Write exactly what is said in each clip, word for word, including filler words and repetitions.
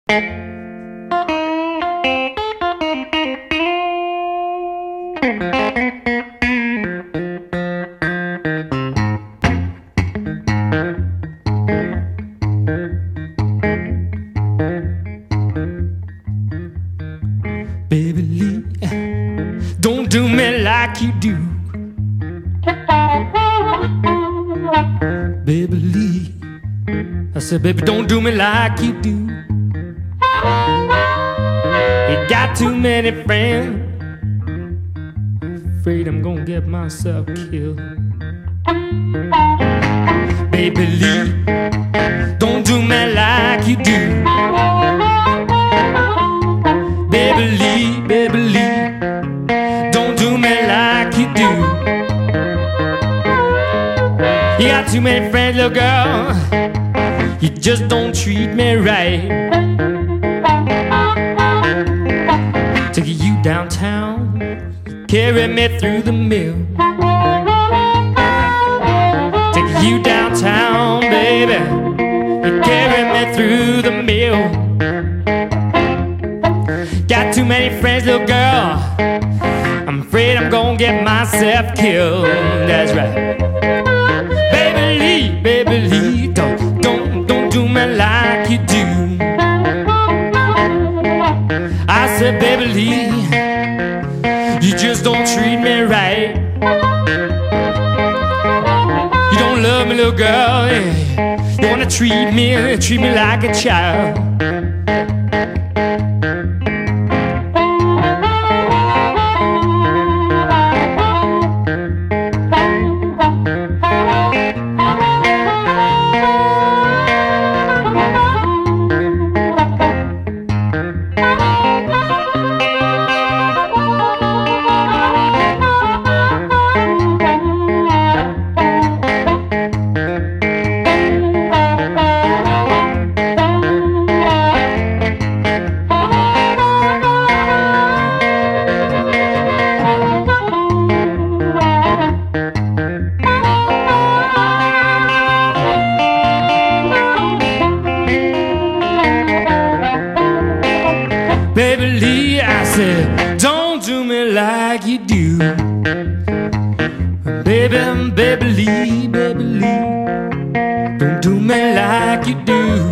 Baby Lee, don't do me like you do. Baby Lee, I said, baby, don't do me like you do. You got too many friends, afraid I'm gonna get myself killed. Baby Lee, don't do me like you do. Baby Lee, baby Lee, don't do me like you do. You got too many friends, little girl, you just don't treat me right. Take you downtown, carry me through the mill. Take you downtown, baby, you carry me through the mill. Got too many friends, little girl, I'm afraid I'm gonna get myself killed. That's right. Baby Lee, baby Lee, don't, don't, don't do me like you do. I said, baby Lee, you just don't treat me right. You don't love me, little girl, yeah. You wanna treat me, treat me like a child. Baby Lee, I said, don't do me like you do. Baby, baby Lee, baby Lee, don't do me like you do.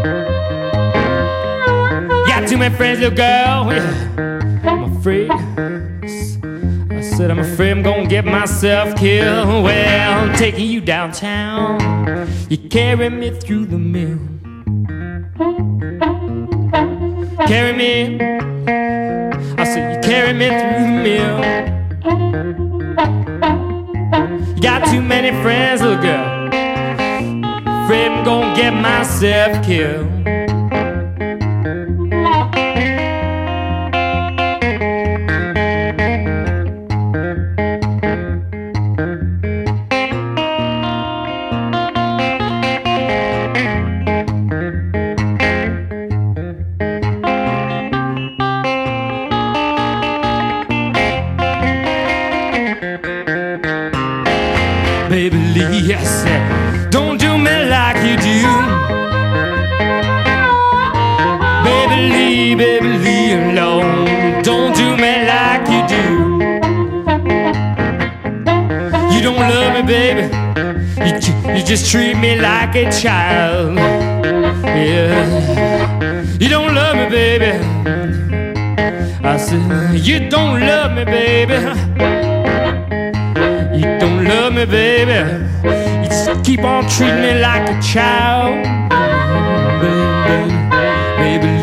Got too many friends, little girl, yeah. I'm afraid, I said I'm afraid I'm gonna get myself killed. Well, I'm taking you downtown, you carry me through the mill. Carry me, I said you carry me through the mill. You got too many friends, little girl, afraid I'm gonna get myself killed. Baby Lee, I said, don't do me like you do. Baby Lee, baby Lee, alone, don't do me like you do. You don't love me, baby, you, you just treat me like a child. Yeah, you don't love me, baby. I said, you don't love me, baby. You don't love me, baby. You just keep on treating me like a child. Baby, baby, baby.